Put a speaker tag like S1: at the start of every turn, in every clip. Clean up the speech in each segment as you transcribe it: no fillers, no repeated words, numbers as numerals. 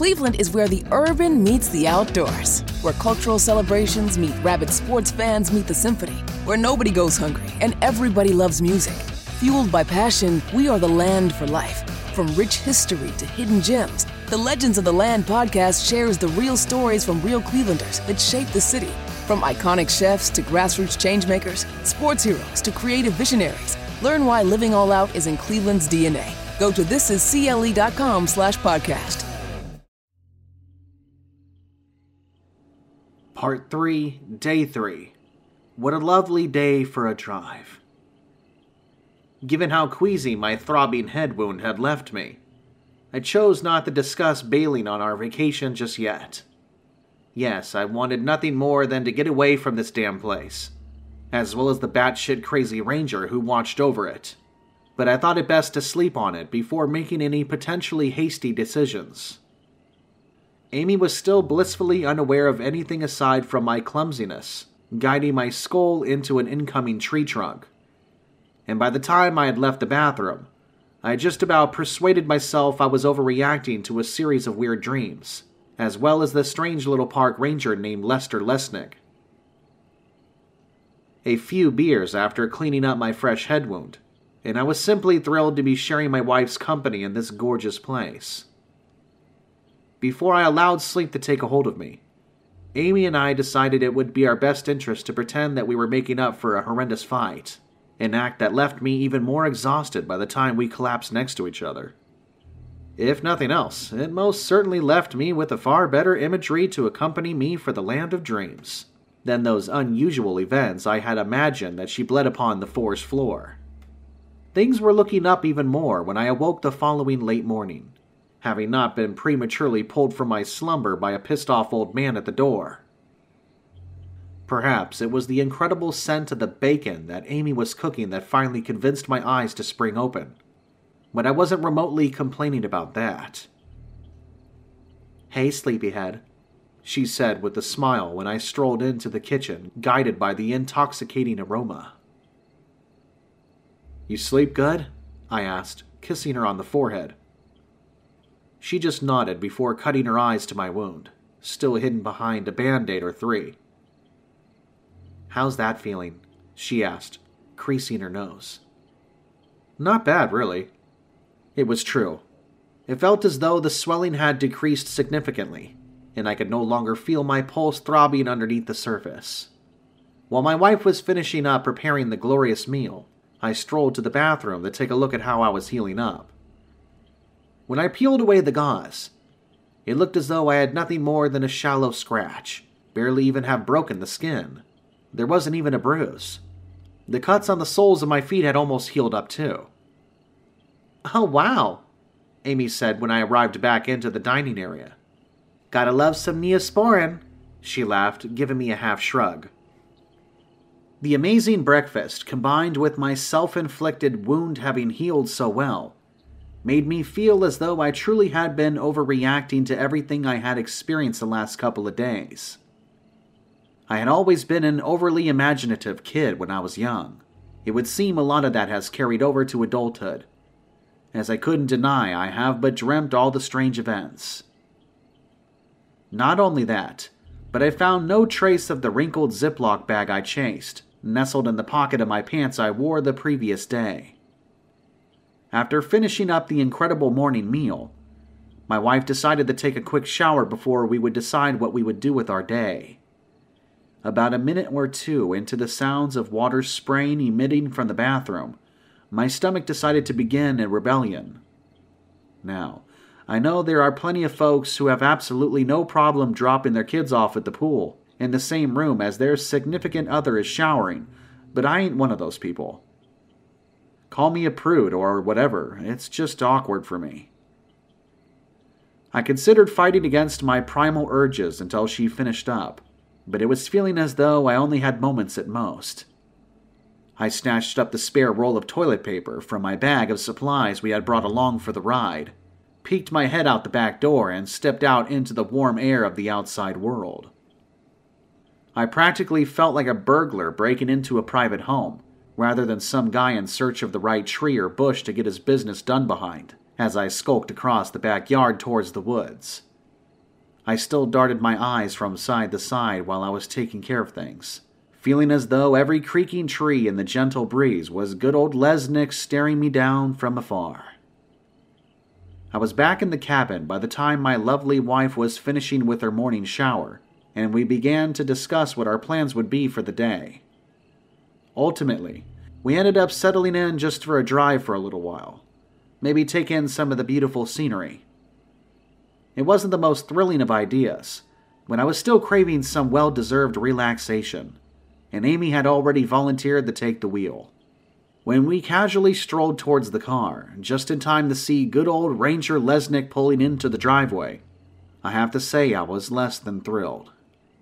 S1: Cleveland is where the urban meets the outdoors, where cultural celebrations meet rabid sports fans meet the symphony, where nobody goes hungry and everybody loves music. Fueled by passion, we are the land for life. From rich history to hidden gems, the Legends of the Land podcast shares the real stories from real Clevelanders that shape the city. From iconic chefs to grassroots changemakers, sports heroes to creative visionaries, learn why living all out is in Cleveland's DNA. Go to thisiscle.com/podcast.
S2: Part 3, Day 3. What a lovely day for a drive. Given how queasy my throbbing head wound had left me, I chose not to discuss bailing on our vacation just yet. Yes, I wanted nothing more than to get away from this damn place, as well as the batshit crazy ranger who watched over it. But I thought it best to sleep on it before making any potentially hasty decisions. Amy was still blissfully unaware of anything aside from my clumsiness, guiding my skull into an incoming tree trunk. And by the time I had left the bathroom, I had just about persuaded myself I was overreacting to a series of weird dreams, as well as the strange little park ranger named Lester Lesnick. A few beers after cleaning up my fresh head wound, and I was simply thrilled to be sharing my wife's company in this gorgeous place. Before I allowed sleep to take a hold of me, Amy and I decided it would be our best interest to pretend that we were making up for a horrendous fight, an act that left me even more exhausted by the time we collapsed next to each other. If nothing else, it most certainly left me with a far better imagery to accompany me for the land of dreams than those unusual events I had imagined that she bled upon the forest floor. Things were looking up even more when I awoke the following late morning, having not been prematurely pulled from my slumber by a pissed-off old man at the door. Perhaps it was the incredible scent of the bacon that Amy was cooking that finally convinced my eyes to spring open, but I wasn't remotely complaining about that. "Hey, sleepyhead," she said with a smile when I strolled into the kitchen, guided by the intoxicating aroma. "You sleep good?" I asked, kissing her on the forehead. She just nodded before cutting her eyes to my wound, still hidden behind a Band-Aid or 3. "How's that feeling?" she asked, creasing her nose. "Not bad, really." It was true. It felt as though the swelling had decreased significantly, and I could no longer feel my pulse throbbing underneath the surface. While my wife was finishing up preparing the glorious meal, I strolled to the bathroom to take a look at how I was healing up. When I peeled away the gauze, it looked as though I had nothing more than a shallow scratch, barely even have broken the skin. There wasn't even a bruise. The cuts on the soles of my feet had almost healed up too. "Oh, wow," Amy said when I arrived back into the dining area. "Gotta love some Neosporin," she laughed, giving me a half shrug. The amazing breakfast, combined with my self-inflicted wound having healed so well, made me feel as though I truly had been overreacting to everything I had experienced the last couple of days. I had always been an overly imaginative kid when I was young. It would seem a lot of that has carried over to adulthood. As I couldn't deny, I have but dreamt all the strange events. Not only that, but I found no trace of the wrinkled Ziploc bag I chased, nestled in the pocket of my pants I wore the previous day. After finishing up the incredible morning meal, my wife decided to take a quick shower before we would decide what we would do with our day. About a minute or two into the sounds of water spraying emitting from the bathroom, my stomach decided to begin a rebellion. Now, I know there are plenty of folks who have absolutely no problem dropping their kids off at the pool in the same room as their significant other is showering, but I ain't one of those people. Call me a prude or whatever, it's just awkward for me. I considered fighting against my primal urges until she finished up, but it was feeling as though I only had moments at most. I snatched up the spare roll of toilet paper from my bag of supplies we had brought along for the ride, peeked my head out the back door, and stepped out into the warm air of the outside world. I practically felt like a burglar breaking into a private home, rather than some guy in search of the right tree or bush to get his business done behind, as I skulked across the backyard towards the woods. I still darted my eyes from side to side while I was taking care of things, feeling as though every creaking tree in the gentle breeze was good old Lesnick staring me down from afar. I was back in the cabin by the time my lovely wife was finishing with her morning shower, and we began to discuss what our plans would be for the day. Ultimately, we ended up settling in just for a drive for a little while, maybe take in some of the beautiful scenery. It wasn't the most thrilling of ideas, when I was still craving some well-deserved relaxation, and Amy had already volunteered to take the wheel. When we casually strolled towards the car, just in time to see good old Ranger Lesnick pulling into the driveway, I have to say I was less than thrilled.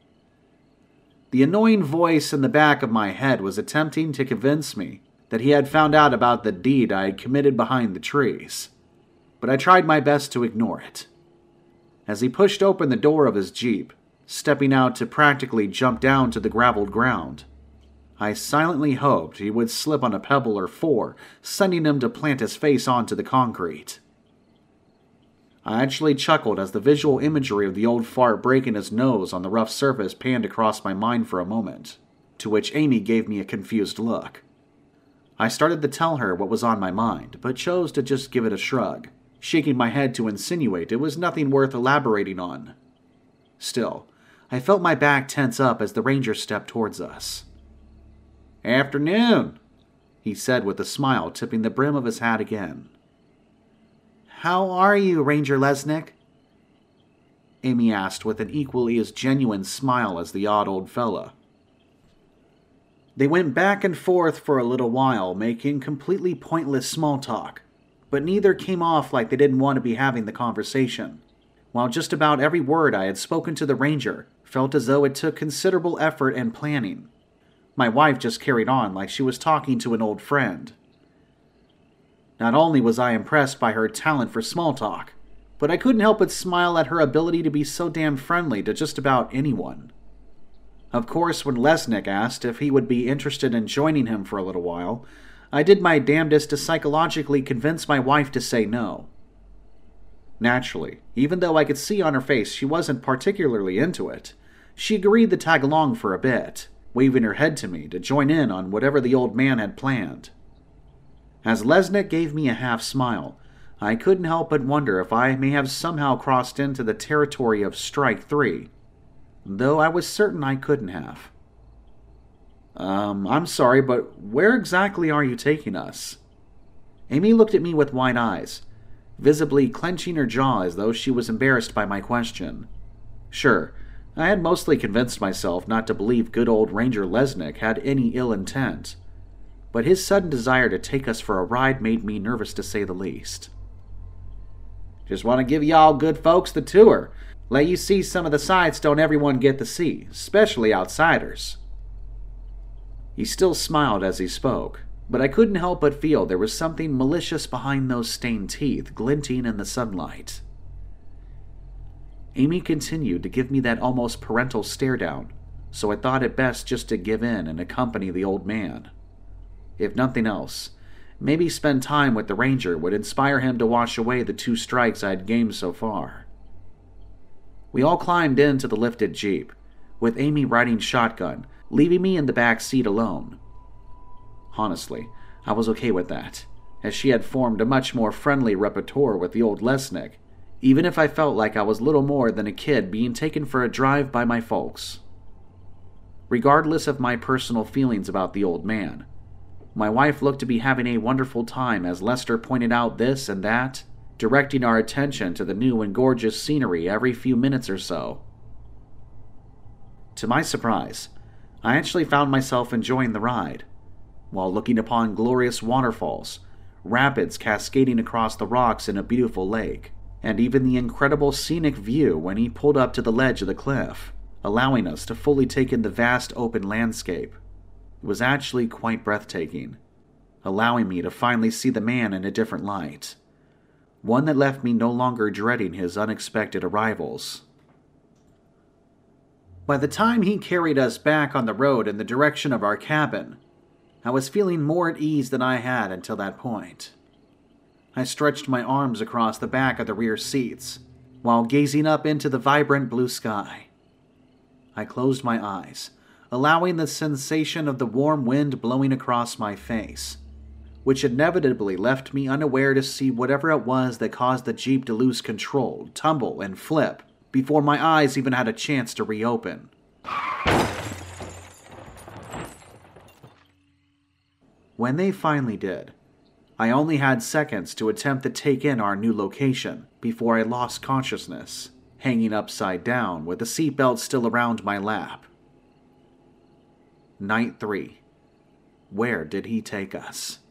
S2: The annoying voice in the back of my head was attempting to convince me that he had found out about the deed I had committed behind the trees, but I tried my best to ignore it. As he pushed open the door of his Jeep, stepping out to practically jump down to the graveled ground, I silently hoped he would slip on a pebble or four, sending him to plant his face onto the concrete. I actually chuckled as the visual imagery of the old fart breaking his nose on the rough surface panned across my mind for a moment, to which Amy gave me a confused look. I started to tell her what was on my mind, but chose to just give it a shrug, shaking my head to insinuate it was nothing worth elaborating on. Still, I felt my back tense up as the ranger stepped towards us. "Afternoon," he said with a smile, tipping the brim of his hat again. "How are you, Ranger Lesnick?" Amy asked with an equally as genuine smile as the odd old fella. They went back and forth for a little while, making completely pointless small talk, but neither came off like they didn't want to be having the conversation, while just about every word I had spoken to the ranger felt as though it took considerable effort and planning. My wife just carried on like she was talking to an old friend. Not only was I impressed by her talent for small talk, but I couldn't help but smile at her ability to be so damn friendly to just about anyone. Of course, when Lesnick asked if he would be interested in joining him for a little while, I did my damnedest to psychologically convince my wife to say no. Naturally, even though I could see on her face she wasn't particularly into it, she agreed to tag along for a bit, waving her head to me to join in on whatever the old man had planned. As Lesnick gave me a half smile, I couldn't help but wonder if I may have somehow crossed into the territory of Strike 3, though I was certain I couldn't have. I'm sorry, but where exactly are you taking us?" Amy looked at me with wide eyes, visibly clenching her jaw as though she was embarrassed by my question. Sure, I had mostly convinced myself not to believe good old Ranger Lesnick had any ill intent, but his sudden desire to take us for a ride made me nervous to say the least. "Just want to give y'all good folks the tour. Let you see some of the sights don't everyone get to see, especially outsiders." He still smiled as he spoke, but I couldn't help but feel there was something malicious behind those stained teeth glinting in the sunlight. Amy continued to give me that almost parental stare down, so I thought it best just to give in and accompany the old man. If nothing else, maybe spend time with the ranger would inspire him to wash away the 2 strikes I'd gained so far. We all climbed into the lifted Jeep, with Amy riding shotgun, leaving me in the back seat alone. Honestly, I was okay with that, as she had formed a much more friendly rapport with the old Lesnick, even if I felt like I was little more than a kid being taken for a drive by my folks. Regardless of my personal feelings about the old man, my wife looked to be having a wonderful time as Lester pointed out this and that, directing our attention to the new and gorgeous scenery every few minutes or so. To my surprise, I actually found myself enjoying the ride, while looking upon glorious waterfalls, rapids cascading across the rocks in a beautiful lake, and even the incredible scenic view when he pulled up to the ledge of the cliff, allowing us to fully take in the vast open landscape. It was actually quite breathtaking, allowing me to finally see the man in a different light, one that left me no longer dreading his unexpected arrivals. By the time he carried us back on the road in the direction of our cabin, I was feeling more at ease than I had until that point. I stretched my arms across the back of the rear seats, while gazing up into the vibrant blue sky. I closed my eyes, allowing the sensation of the warm wind blowing across my face, which inevitably left me unaware to see whatever it was that caused the Jeep to lose control, tumble, and flip before my eyes even had a chance to reopen. When they finally did, I only had seconds to attempt to take in our new location before I lost consciousness, hanging upside down with the seatbelt still around my lap. Night 3. Where did he take us?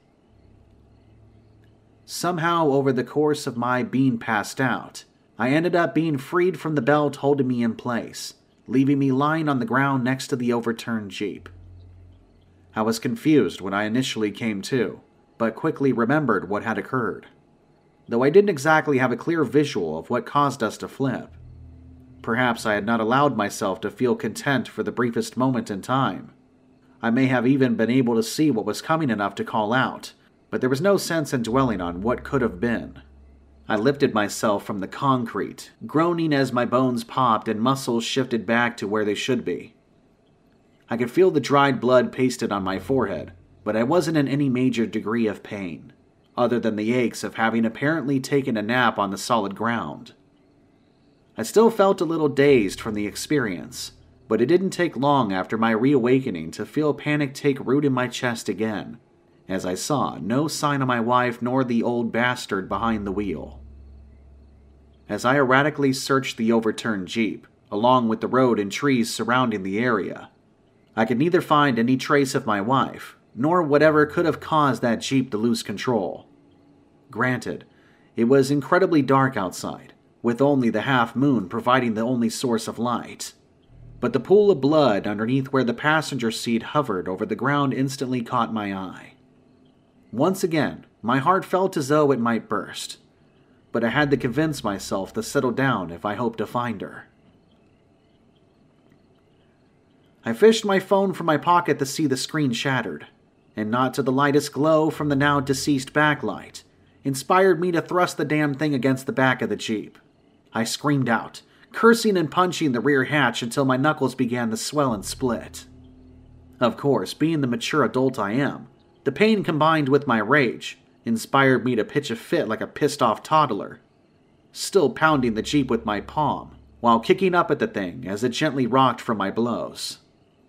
S2: Somehow, over the course of my being passed out, I ended up being freed from the belt holding me in place, leaving me lying on the ground next to the overturned Jeep. I was confused when I initially came to, but quickly remembered what had occurred, though I didn't exactly have a clear visual of what caused us to flip. Perhaps I had not allowed myself to feel content for the briefest moment in time. I may have even been able to see what was coming enough to call out, but there was no sense in dwelling on what could have been. I lifted myself from the concrete, groaning as my bones popped and muscles shifted back to where they should be. I could feel the dried blood pasted on my forehead, but I wasn't in any major degree of pain, other than the aches of having apparently taken a nap on the solid ground. I still felt a little dazed from the experience, but it didn't take long after my reawakening to feel panic take root in my chest again, as I saw no sign of my wife nor the old bastard behind the wheel. As I erratically searched the overturned Jeep, along with the road and trees surrounding the area, I could neither find any trace of my wife, nor whatever could have caused that Jeep to lose control. Granted, it was incredibly dark outside, with only the half moon providing the only source of light. But the pool of blood underneath where the passenger seat hovered over the ground instantly caught my eye. Once again, my heart felt as though it might burst, but I had to convince myself to settle down if I hoped to find her. I fished my phone from my pocket to see the screen shattered, and not to the lightest glow from the now deceased backlight inspired me to thrust the damn thing against the back of the Jeep. I screamed out, cursing and punching the rear hatch until my knuckles began to swell and split. Of course, being the mature adult I am, the pain combined with my rage inspired me to pitch a fit like a pissed-off toddler, still pounding the Jeep with my palm, while kicking up at the thing as it gently rocked from my blows.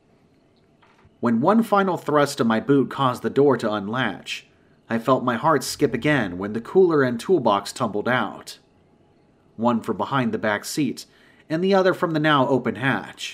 S2: When one final thrust of my boot caused the door to unlatch, I felt my heart skip again when the cooler and toolbox tumbled out. One from behind the back seat, and the other from the now open hatch.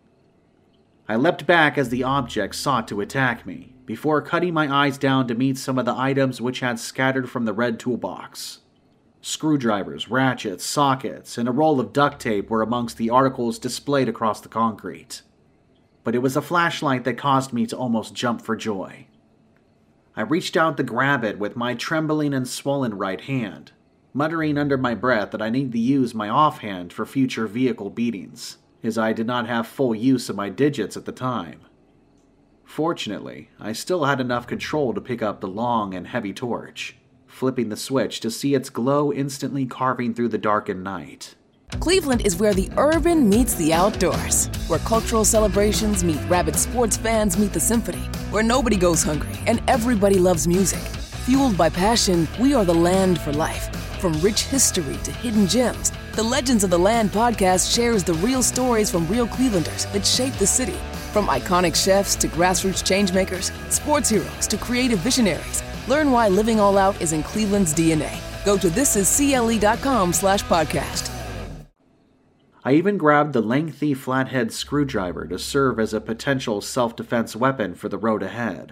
S2: I leapt back as the object sought to attack me, before cutting my eyes down to meet some of the items which had scattered from the red toolbox. Screwdrivers, ratchets, sockets, and a roll of duct tape were amongst the articles displayed across the concrete. But it was a flashlight that caused me to almost jump for joy. I reached out to grab it with my trembling and swollen right hand, muttering under my breath that I need to use my offhand for future vehicle beatings, as I did not have full use of my digits at the time. Fortunately, I still had enough control to pick up the long and heavy torch, flipping the switch to see its glow instantly carving through the darkened night.
S1: Cleveland is where the urban meets the outdoors, where cultural celebrations meet rabid sports fans meet the symphony, where nobody goes hungry and everybody loves music. Fueled by passion, we are the land for life. From rich history to hidden gems, the Legends of the Land podcast shares the real stories from real Clevelanders that shape the city. From iconic chefs to grassroots changemakers, sports heroes to creative visionaries, learn why living all out is in Cleveland's DNA. Go to thisiscle.com/podcast.
S2: I even grabbed the lengthy flathead screwdriver to serve as a potential self-defense weapon for the road ahead.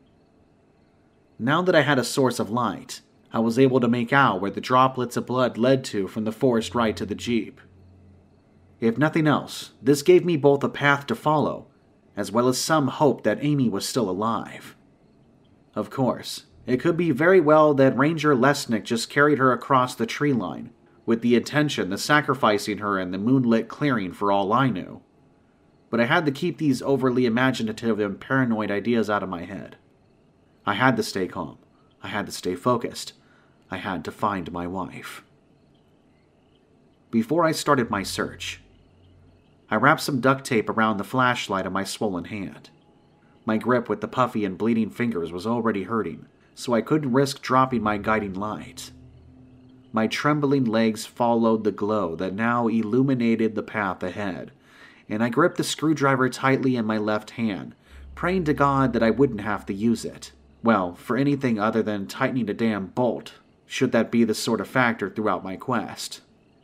S2: Now that I had a source of light, I was able to make out where the droplets of blood led to from the forest right to the Jeep. If nothing else, this gave me both a path to follow, as well as some hope that Amy was still alive. Of course, it could be very well that Ranger Lesnick just carried her across the tree line, with the intention of sacrificing her in the moonlit clearing for all I knew. But I had to keep these overly imaginative and paranoid ideas out of my head. I had to stay calm. I had to stay focused. I had to find my wife. before I started my search. I wrapped some duct tape around the flashlight on my swollen hand. My grip with the puffy and bleeding fingers was already hurting, so I couldn't risk dropping my guiding light. My trembling legs followed the glow that now illuminated the path ahead, and I gripped the screwdriver tightly in my left hand, praying to God that I wouldn't have to use it. Well, for anything other than tightening a damn bolt, should that be the sort of factor throughout my quest.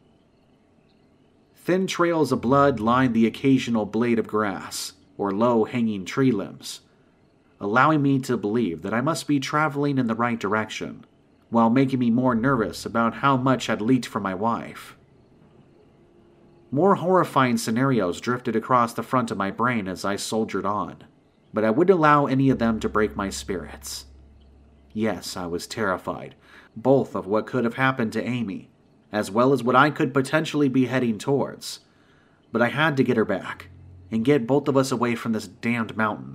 S2: Thin trails of blood lined the occasional blade of grass, or low-hanging tree limbs, allowing me to believe that I must be traveling in the right direction, while making me more nervous about how much had leaked from my wife. More horrifying scenarios drifted across the front of my brain as I soldiered on, but I wouldn't allow any of them to break my spirits. Yes, I was terrified, both of what could have happened to Amy, as well as what I could potentially be heading towards, but I had to get her back, and get both of us away from this damned mountain.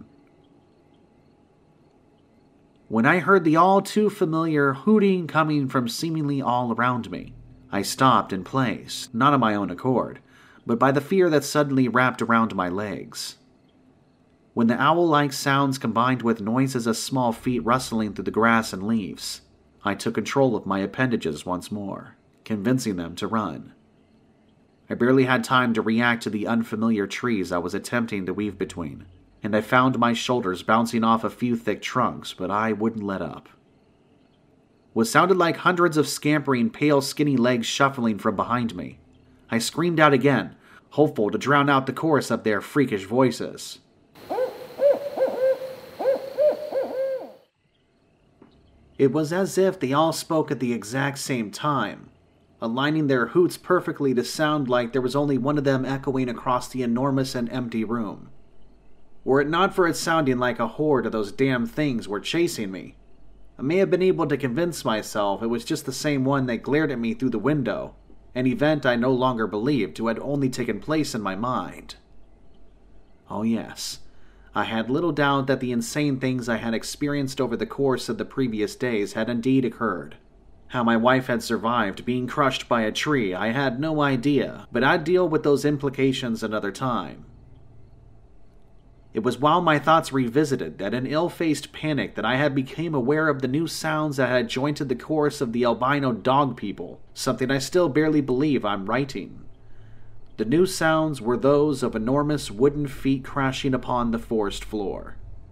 S2: When I heard the all-too-familiar hooting coming from seemingly all around me, I stopped in place, not of my own accord, but by the fear that suddenly wrapped around my legs. When the owl-like sounds combined with noises of small feet rustling through the grass and leaves, I took control of my appendages once more, convincing them to run. I barely had time to react to the unfamiliar trees I was attempting to weave between, and I found my shoulders bouncing off a few thick trunks, but I wouldn't let up. What sounded like hundreds of scampering, pale, skinny legs shuffling from behind me, I screamed out again, hopeful to drown out the chorus of their freakish voices. It was as if they all spoke at the exact same time, aligning their hoots perfectly to sound like there was only one of them echoing across the enormous and empty room. Were it not for it sounding like a horde of those damn things were chasing me, I may have been able to convince myself it was just the same one that glared at me through the window, an event I no longer believed to had only taken place in my mind. Oh yes, I had little doubt that the insane things I had experienced over the course of the previous days had indeed occurred. How my wife had survived being crushed by a tree I had no idea, but I'd deal with those implications another time. It was while my thoughts revisited that in ill-faced panic that I had become aware of the new sounds that had jointed the chorus of the albino dog people, something I still barely believe I'm writing. The new sounds were those of enormous wooden feet crashing upon the forest floor.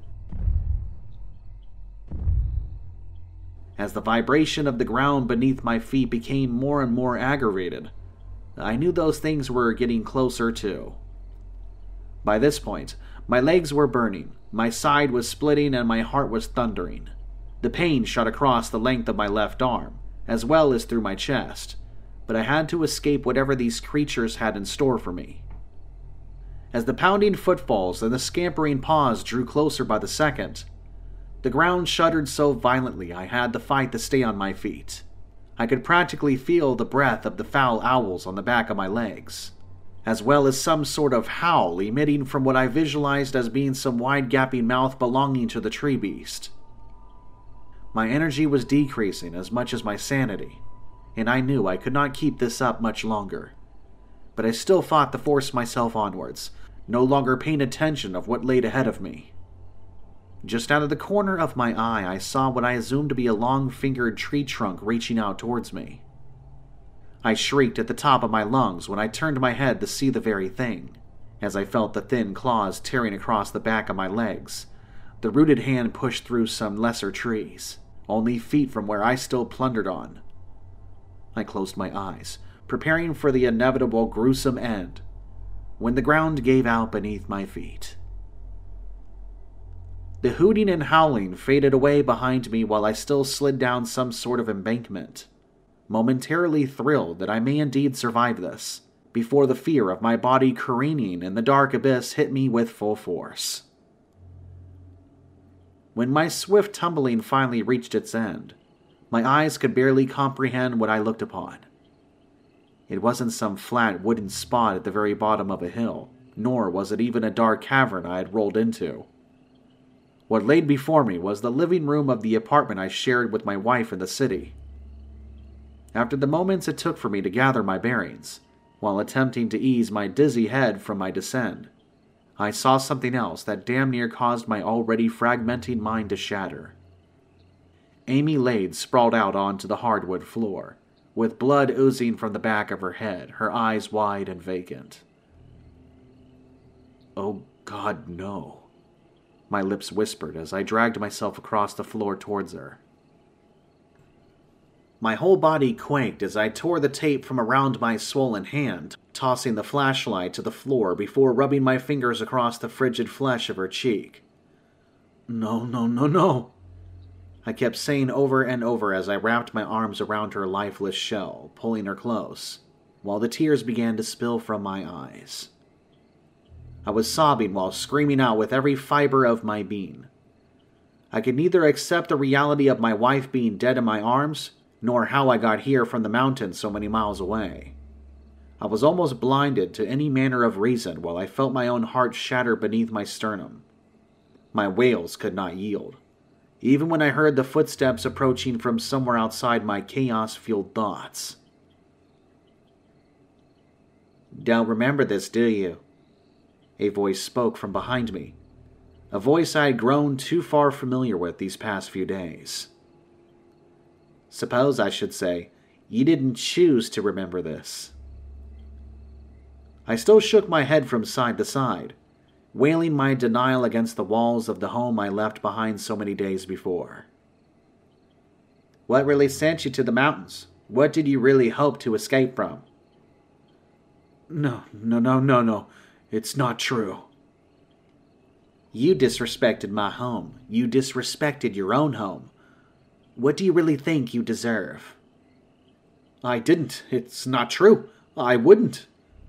S2: As the vibration of the ground beneath my feet became more and more aggravated, I knew those things were getting closer too. By this point, my legs were burning, my side was splitting, and my heart was thundering. The pain shot across the length of my left arm, as well as through my chest, but I had to escape whatever these creatures had in store for me. As the pounding footfalls and the scampering paws drew closer by the second, the ground shuddered so violently I had to fight to stay on my feet. I could practically feel the breath of the foul owls on the back of my legs, as well as some sort of howl emitting from what I visualized as being some wide-gapping mouth belonging to the tree beast. My energy was decreasing as much as my sanity, and I knew I could not keep this up much longer. But I still fought to force myself onwards, no longer paying attention of what laid ahead of me. Just out of the corner of my eye, I saw what I assumed to be a long-fingered tree trunk reaching out towards me. I shrieked at the top of my lungs when I turned my head to see the very thing, as I felt the thin claws tearing across the back of my legs. The rooted hand pushed through some lesser trees, only feet from where I still plundered on. I closed my eyes, preparing for the inevitable gruesome end, when the ground gave out beneath my feet. The hooting and howling faded away behind me while I still slid down some sort of embankment, momentarily thrilled that I may indeed survive this, before the fear of my body careening in the dark abyss hit me with full force. When my swift tumbling finally reached its end, my eyes could barely comprehend what I looked upon. It wasn't some flat wooden spot at the very bottom of a hill, nor was it even a dark cavern I had rolled into. What laid before me was the living room of the apartment I shared with my wife in the city. After the moments it took for me to gather my bearings, While attempting to ease my dizzy head from my descent, I saw something else that damn near caused my already fragmenting mind to shatter. Amy laid sprawled out onto the hardwood floor, with blood oozing from the back of her head, her eyes wide and vacant. "Oh God, no," my lips whispered as I dragged myself across the floor towards her. My whole body quaked as I tore the tape from around my swollen hand, tossing the flashlight to the floor before rubbing my fingers across the frigid flesh of her cheek. "No, no, no, no," I kept saying over and over as I wrapped my arms around her lifeless shell, pulling her close, while the tears began to spill from my eyes. I was sobbing while screaming out with every fiber of my being. I could neither accept the reality of my wife being dead in my arms, nor how I got here from the mountains so many miles away. I was almost blinded to any manner of reason while I felt my own heart shatter beneath my sternum. My wails could not yield, even when I heard the footsteps approaching from somewhere outside my chaos-fueled thoughts. "Don't remember this, do you?" A voice spoke from behind me, a voice I had grown too far familiar with these past few days. Suppose I should say, you didn't choose to remember this. I still shook my head from side to side, wailing my denial against the walls of the home I left behind so many days before. "What really sent you to the mountains? What did you really hope to escape from?" No. It's not true." "You disrespected my home. You disrespected your own home. What do you really think you deserve?" "I didn't. It's not true. I wouldn't."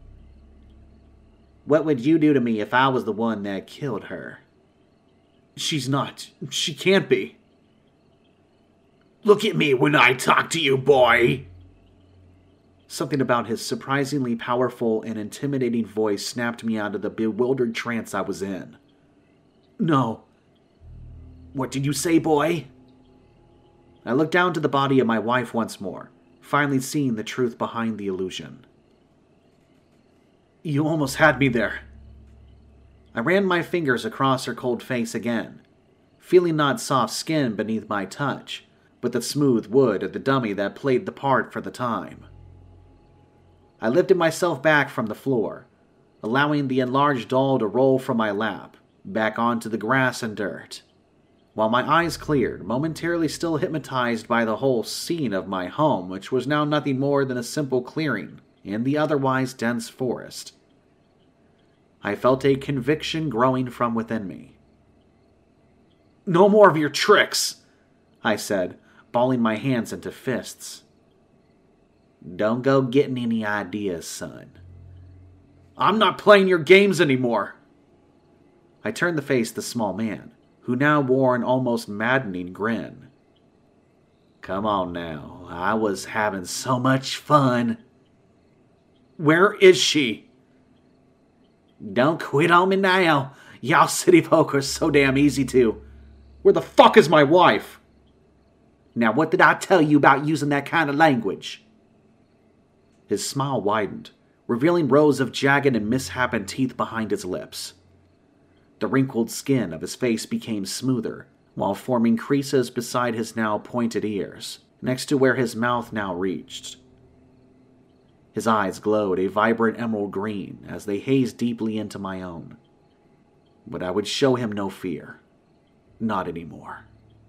S2: "What would you do to me if I was the one that killed her?" "She's not. She can't be." "Look at me when I talk to you, boy!" Something about his surprisingly powerful and intimidating voice snapped me out of the bewildered trance I was in. "No." "What did you say, boy?" I looked down to the body of my wife once more, finally seeing the truth behind the illusion. "You almost had me there." I ran my fingers across her cold face again, feeling not soft skin beneath my touch, but the smooth wood of the dummy that played the part for the time. I lifted myself back from the floor, allowing the enlarged doll to roll from my lap, back onto the grass and dirt, while my eyes cleared, momentarily still hypnotized by the whole scene of my home, which was now nothing more than a simple clearing in the otherwise dense forest. I felt a conviction growing from within me. "No more of your tricks," I said, balling my hands into fists. "Don't go getting any ideas, son." "I'm not playing your games anymore." I turned to face the small man, who now wore an almost maddening grin. "Come on now, I was having so much fun." "Where is she?" "Don't quit on me now. Y'all city folk are so damn easy to." "Where the fuck is my wife?" "Now what did I tell you about using that kind of language?" His smile widened, revealing rows of jagged and misshapen teeth behind his lips. The wrinkled skin of his face became smoother, while forming creases beside his now pointed ears, next to where his mouth now reached. His eyes glowed a vibrant emerald green as they hazed deeply into my own. But I would show him no fear. Not anymore.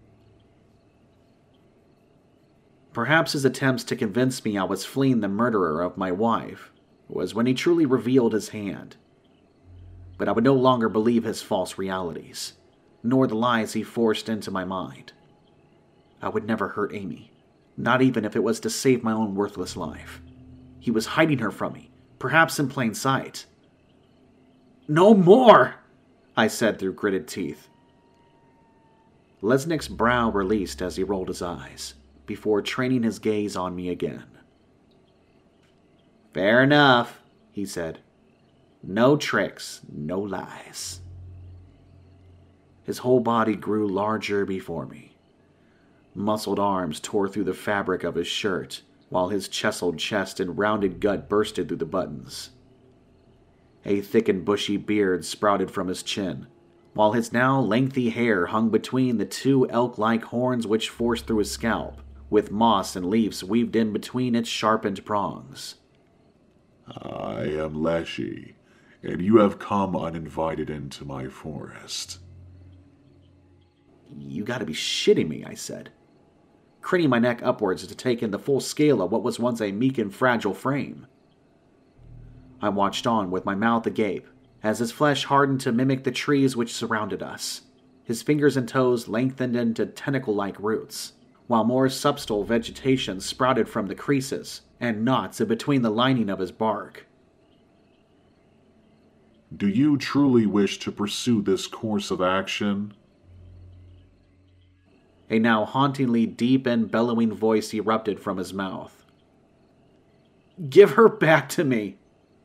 S2: Perhaps his attempts to convince me I was fleeing the murderer of my wife was when he truly revealed his hand. But I would no longer believe his false realities, nor the lies he forced into my mind. I would never hurt Amy, not even if it was to save my own worthless life. He was hiding her from me, perhaps in plain sight. "No more!" I said through gritted teeth. Lesnick's brow released as he rolled his eyes, before training his gaze on me again. "Fair enough," he said. "No tricks, no lies." His whole body grew larger before me. Muscled arms tore through the fabric of his shirt, while his chiseled chest and rounded gut bursted through the buttons. A thick and bushy beard sprouted from his chin, while his now lengthy hair hung between the two elk-like horns which forced through his scalp, with moss and leaves weaved in between its sharpened prongs.
S3: I am Leshy, and you have come uninvited into my forest.
S2: You gotta be shitting me, I said, craning my neck upwards to take in the full scale of what was once a meek and fragile frame. I watched on with my mouth agape, as his flesh hardened to mimic the trees which surrounded us. His fingers and toes lengthened into tentacle-like roots, while more substantial vegetation sprouted from the creases and knots in between the lining of his bark.
S3: Do you truly wish to pursue this course of action?
S2: A now hauntingly deep and bellowing voice erupted from his mouth. Give her back to me!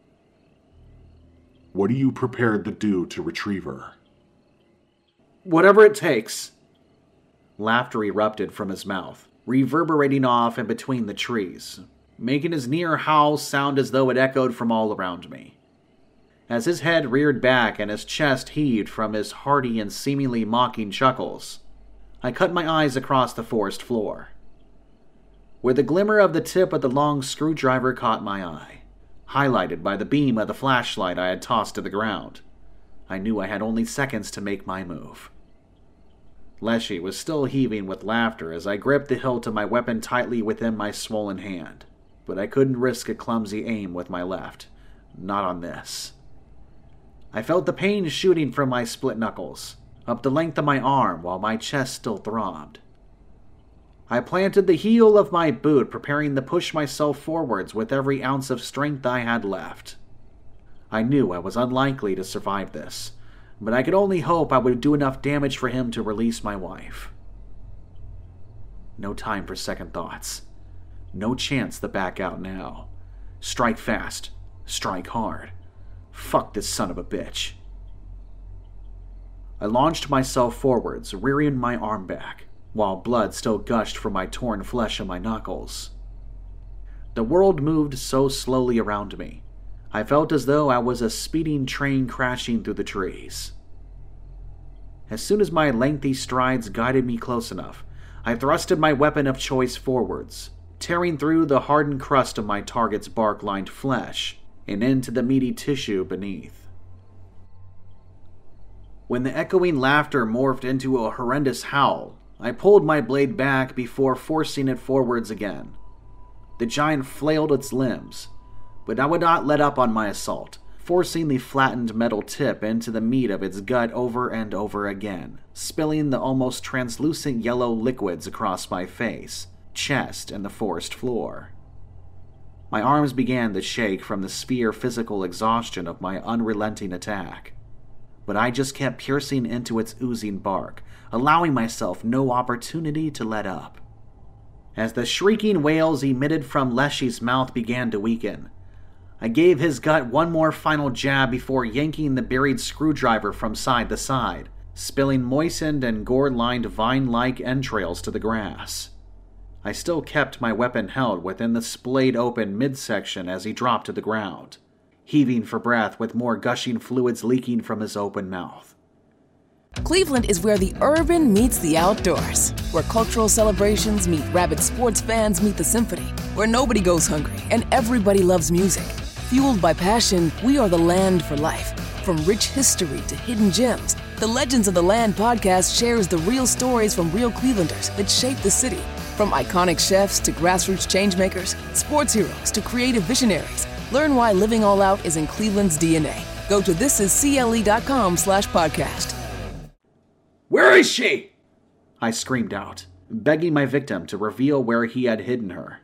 S3: What are you prepared to do to retrieve her?
S2: Whatever it takes. Laughter erupted from his mouth, reverberating off in between the trees, making his near howl sound as though it echoed from all around me. As his head reared back and his chest heaved from his hearty and seemingly mocking chuckles, I cut my eyes across the forest floor, where the glimmer of the tip of the long screwdriver caught my eye, highlighted by the beam of the flashlight I had tossed to the ground. I knew I had only seconds to make my move. Leshy was still heaving with laughter as I gripped the hilt of my weapon tightly within my swollen hand, but I couldn't risk a clumsy aim with my left. Not on this. I felt the pain shooting from my split knuckles, up the length of my arm while my chest still throbbed. I planted the heel of my boot, preparing to push myself forwards with every ounce of strength I had left. I knew I was unlikely to survive this, but I could only hope I would do enough damage for him to release my wife. No time for second thoughts. No chance to back out now. Strike fast. Strike hard. Fuck this son of a bitch. I launched myself forwards, rearing my arm back, while blood still gushed from my torn flesh and my knuckles. The world moved so slowly around me, I felt as though I was a speeding train crashing through the trees. As soon as my lengthy strides guided me close enough, I thrusted my weapon of choice forwards, tearing through the hardened crust of my target's bark-lined flesh and into the meaty tissue beneath. When the echoing laughter morphed into a horrendous howl, I pulled my blade back before forcing it forwards again. The giant flailed its limbs, but I would not let up on my assault, forcing the flattened metal tip into the meat of its gut over and over again, spilling the almost translucent yellow liquids across my face, chest, and the forest floor. My arms began to shake from the sheer physical exhaustion of my unrelenting attack, but I just kept piercing into its oozing bark, allowing myself no opportunity to let up. As the shrieking wails emitted from Leshy's mouth began to weaken, I gave his gut one more final jab before yanking the buried screwdriver from side to side, spilling moistened and gore-lined vine-like entrails to the grass. I still kept my weapon held within the splayed-open midsection as he dropped to the ground, heaving for breath with more gushing fluids leaking from his open mouth.
S1: Cleveland is where the urban meets the outdoors, where cultural celebrations meet rabid sports fans meet the symphony, where nobody goes hungry and everybody loves music. Fueled by passion, we are the land for life. From rich history to hidden gems, the Legends of the Land podcast shares the real stories from real Clevelanders that shape the city. From iconic chefs to grassroots changemakers, sports heroes to creative visionaries, learn why living all out is in Cleveland's DNA. Go to thisiscle.com/podcast.
S2: Where is she? I screamed out, begging my victim to reveal where he had hidden her.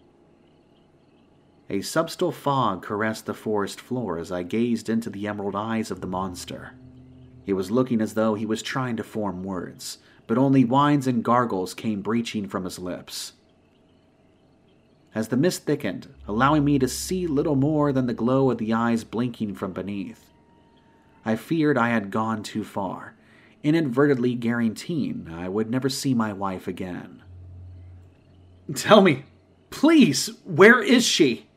S2: A subtle fog caressed the forest floor as I gazed into the emerald eyes of the monster. He was looking as though he was trying to form words, but only whines and gargles came breaching from his lips. As the mist thickened, allowing me to see little more than the glow of the eyes blinking from beneath, I feared I had gone too far, inadvertently guaranteeing I would never see my wife again. Tell me, Please, where is she?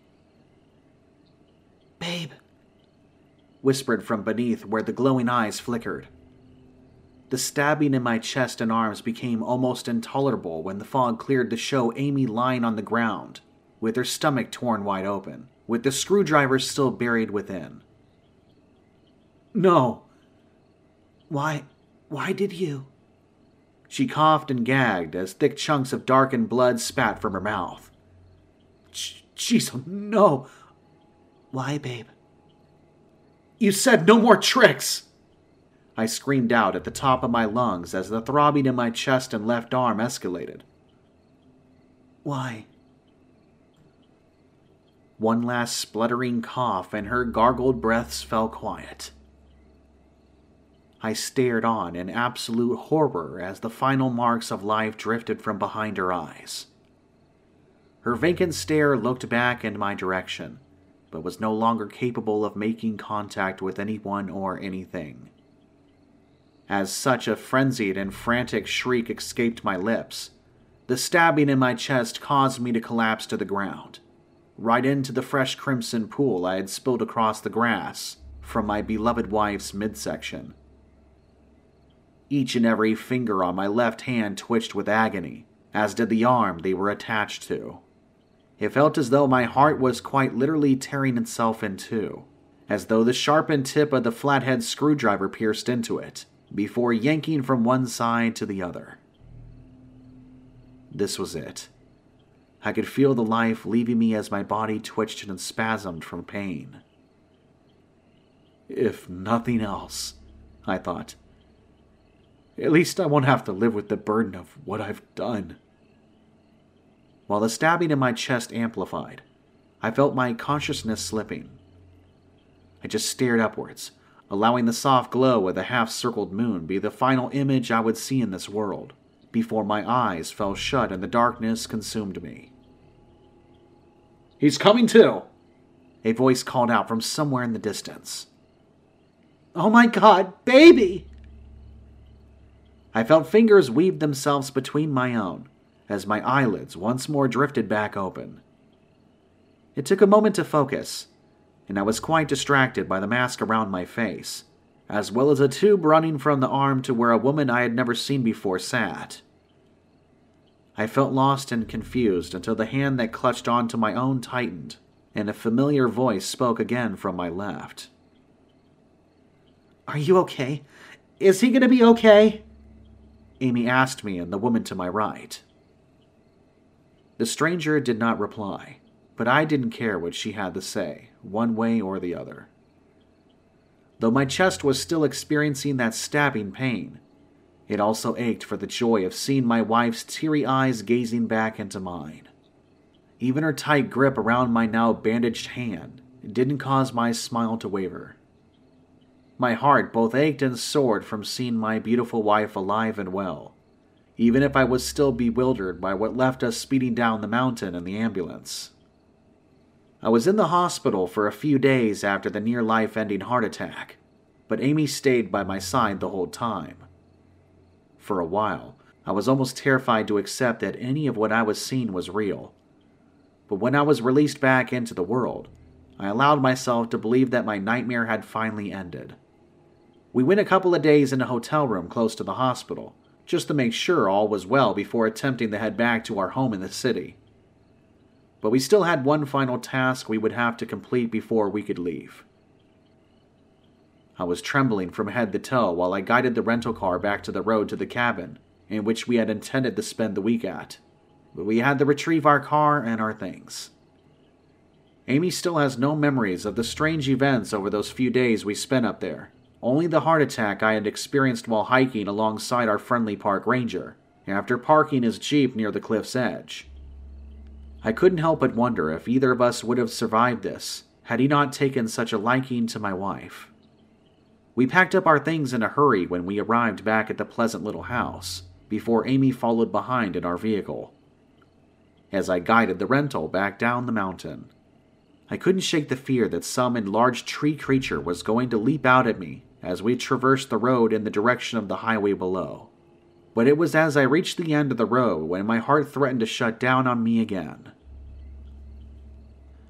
S4: Babe,
S2: whispered from beneath where the glowing eyes flickered. The stabbing in my chest and arms became almost intolerable when the fog cleared to show Amy lying on the ground, with her stomach torn wide open, with the screwdriver still buried within. No.
S4: Why did you?
S2: She coughed and gagged as thick chunks of darkened blood spat from her mouth. Jeez, no.
S4: Why, babe?
S2: You said no more tricks! I screamed out at the top of my lungs as the throbbing in my chest and left arm escalated.
S4: Why?
S2: One last spluttering cough and her gargled breaths fell quiet. I stared on in absolute horror as the final marks of life drifted from behind her eyes. Her vacant stare looked back in my direction, but was no longer capable of making contact with anyone or anything. As such a frenzied and frantic shriek escaped my lips, the stabbing in my chest caused me to collapse to the ground, right into the fresh crimson pool I had spilled across the grass from my beloved wife's midsection. Each and every finger on my left hand twitched with agony, as did the arm they were attached to. It felt as though my heart was quite literally tearing itself in two, as though the sharpened tip of the flathead screwdriver pierced into it, before yanking from one side to the other. This was it. I could feel the life leaving me as my body twitched and spasmed from pain. If nothing else, I thought, at least I won't have to live with the burden of what I've done. While the stabbing in my chest amplified, I felt my consciousness slipping. I just stared upwards, allowing the soft glow of the half-circled moon be the final image I would see in this world, before my eyes fell shut and the darkness consumed me. "He's coming to!" a voice called out from somewhere in the distance.
S4: Oh my God, baby!
S2: I felt fingers weave themselves between my own, as my eyelids once more drifted back open. It took a moment to focus, and I was quite distracted by the mask around my face, as well as a tube running from the arm to where a woman I had never seen before sat. I felt lost and confused until the hand that clutched onto my own tightened, and a familiar voice spoke again from my left.
S4: Are you okay? Is he gonna be okay?
S2: Amy asked me and the woman to my right. The stranger did not reply, but I didn't care what she had to say, one way or the other. Though my chest was still experiencing that stabbing pain, it also ached for the joy of seeing my wife's teary eyes gazing back into mine. Even her tight grip around my now bandaged hand didn't cause my smile to waver. My heart both ached and soared from seeing my beautiful wife alive and well, even if I was still bewildered by what left us speeding down the mountain in the ambulance. I was in the hospital for a few days after the near-life-ending heart attack, but Amy stayed by my side the whole time. For a while, I was almost terrified to accept that any of what I was seeing was real. But when I was released back into the world, I allowed myself to believe that my nightmare had finally ended. We went a couple of days in a hotel room close to the hospital, just to make sure all was well before attempting to head back to our home in the city. But we still had one final task we would have to complete before we could leave. I was trembling from head to toe while I guided the rental car back to the road to the cabin, in which we had intended to spend the week at. But we had to retrieve our car and our things. Amy still has no memories of the strange events over those few days we spent up there. Only the heart attack I had experienced while hiking alongside our friendly park ranger, after parking his Jeep near the cliff's edge. I couldn't help but wonder if either of us would have survived this, had he not taken such a liking to my wife. We packed up our things in a hurry when we arrived back at the pleasant little house, before Amy followed behind in our vehicle. As I guided the rental back down the mountain, I couldn't shake the fear that some enlarged tree creature was going to leap out at me as we traversed the road in the direction of the highway below. But it was as I reached the end of the road when my heart threatened to shut down on me again.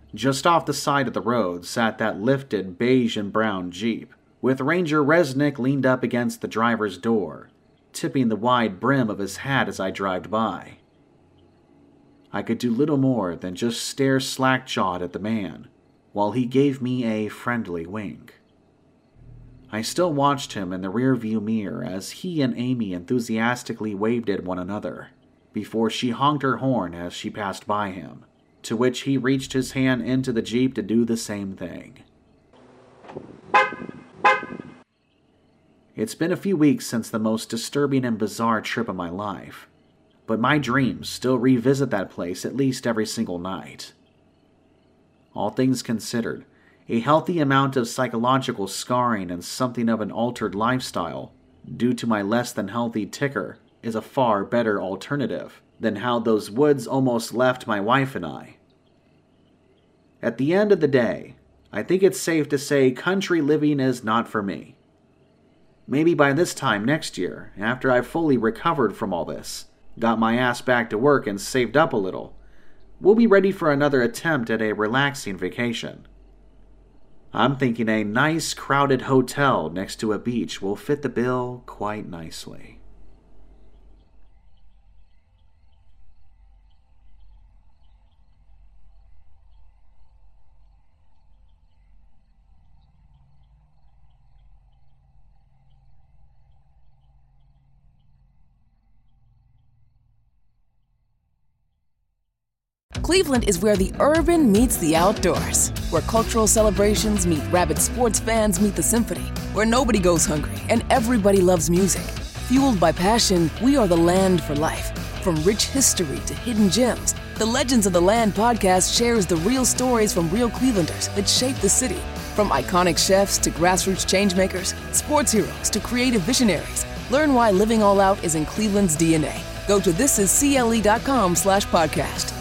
S2: Just off the side of the road sat that lifted beige and brown Jeep, with Ranger Resnick leaned up against the driver's door, tipping the wide brim of his hat as I drove by. I could do little more than just stare slack-jawed at the man, while he gave me a friendly wink. I still watched him in the rearview mirror as he and Amy enthusiastically waved at one another, before she honked her horn as she passed by him, to which he reached his hand into the Jeep to do the same thing. It's been a few weeks since the most disturbing and bizarre trip of my life, but my dreams still revisit that place at least every single night. All things considered, a healthy amount of psychological scarring and something of an altered lifestyle, due to my less than healthy ticker, is a far better alternative than how those woods almost left my wife and I. At the end of the day, I think it's safe to say country living is not for me. Maybe by this time next year, after I've fully recovered from all this, got my ass back to work and saved up a little, we'll be ready for another attempt at a relaxing vacation. I'm thinking a nice crowded hotel next to a beach will fit the bill quite nicely.
S1: Cleveland is where the urban meets the outdoors, where cultural celebrations meet rabid sports fans meet the symphony, where nobody goes hungry and everybody loves music. Fueled by passion, we are the land for life. From rich history to hidden gems, the Legends of the Land podcast shares the real stories from real Clevelanders that shape the city. From iconic chefs to grassroots changemakers, sports heroes to creative visionaries, learn why living all out is in Cleveland's DNA. Go to thisiscle.com/podcast.